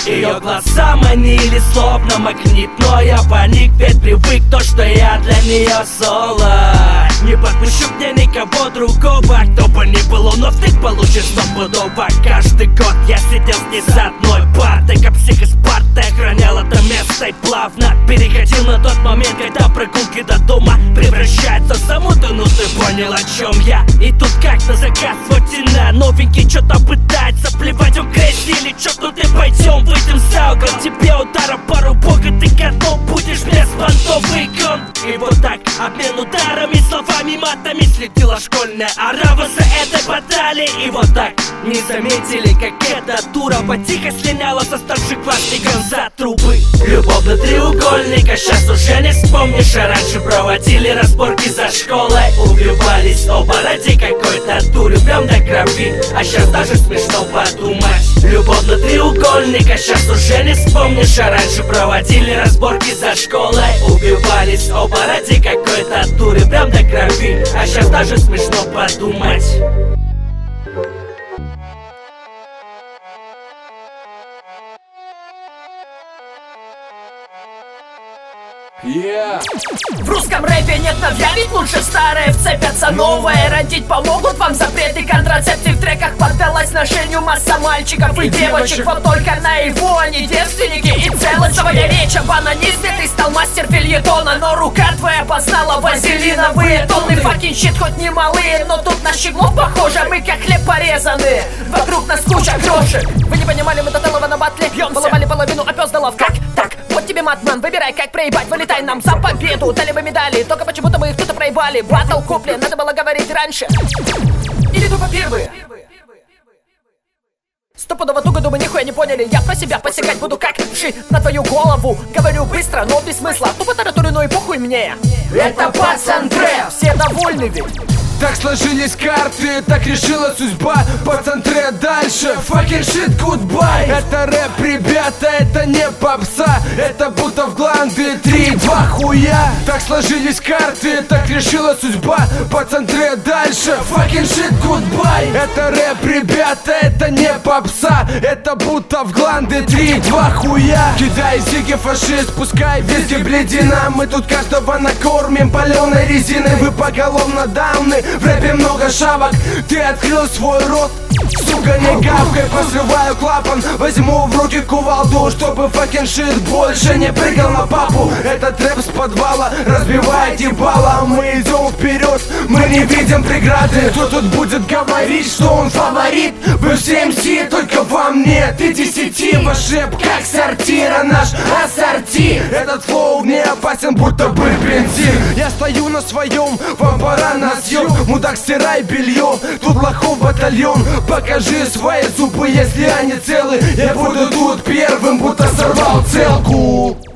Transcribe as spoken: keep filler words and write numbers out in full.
Ее глаза манили словно магнит, но я паник, ведь привык то, что я для нее соло. Не подпущу к ней никого другого, кто бы ни был, но ты получишь стопудово. Каждый год я сидел с ней за одной партой, как псих из парты, охранял это место и плавно переходил на тот момент, когда прогулки до дома превращаются в замуту. Ну ты понял, о чем я. И тут как на заказ Ватина новенький что-то пытается плевать в грязь или чокнутый. Пойдем, выйдем за угол, тебе удара пару бога, ты готов будешь беспонтовый гон. И вот так, обмен ударами, словами, матами следила школьная орава за этой баталией. И вот так, не заметили, как эта дура потихо слиняла со старшеклассником за трубы. Любовный треугольник, а сейчас уже не вспомнишь. А раньше проводили разборки за школой, убивались оба ради какой-то дури, прям до крови. А сейчас даже смешно подумать. Любовный треугольник, а сейчас уже не вспомнишь. А раньше проводили разборки за школой, убивались оба ради какой-то дури, прям до крови. А сейчас даже смешно подумать. Yeah. В русском рэпе нет новья, ведь лучше старые вцепятся новые. Родить помогут вам запреты контрацепции. В треках поддалась ношению масса мальчиков и, и девочек. Вот только на его они девственники и целостная речь об анонизме. Ты стал мастер фильетона, но рука твоя познала вазелиновые тонны. Факин щит хоть не малые, но тут на щеглов похоже. Мы как хлеб порезаны, вокруг нас куча крошек. Вы не понимали, мы до талого на батле поломали половину, а пёс долов. Как так? Вот тебе матман, выбирай как проебать. Вылетай нам за победу, дали бы медали, только почему-то мы их тут проебали. Баттл куплен, надо было говорить раньше. Или тупо первые. Стопудово туго, думаю, нихуя не поняли. Я про себя посягать буду как вши на твою голову. Говорю быстро, но без смысла. Тупо таратурю, ну и похуй мне. Это пацан трэп, все довольны ведь. Так сложились карты, так решила судьба. Пацан трэп дальше, fucking shit, goodbye. Это рэп, ребята, это не попса. Это будто в гланды, три-два хуя. Так сложились карты, так решила судьба. Пацан трэп дальше, fucking shit, goodbye. Это рэп, ребята, это не попса. Это будто в гланды, три-два хуя. Кидай зиги, фашист, пускай везде бледина. Мы тут каждого накормим паленой резиной. Вы поголовно дауны. В рэпе много шавок, ты открыл свой рот. Сука, не гавкой, посрываю клапан. Возьму в руки кувалду, чтобы fucking shit больше не прыгал на папу. Этот рэп с подвала разбивает ебало. Мы идем вперед, мы не видим преграды. Кто тут будет говорить, что он фаворит? Вы все эм си, только вам нет и десяти. Ваш рэп как сортира, наш ассорти. Этот флоу не опасен, будто бы бензин. Я стою на своем, вам пора на съем. Мудак, стирай белье, тут лохов батальон. Покажи свои зубы, если они целы. Я буду тут первым, будто сорвал целку.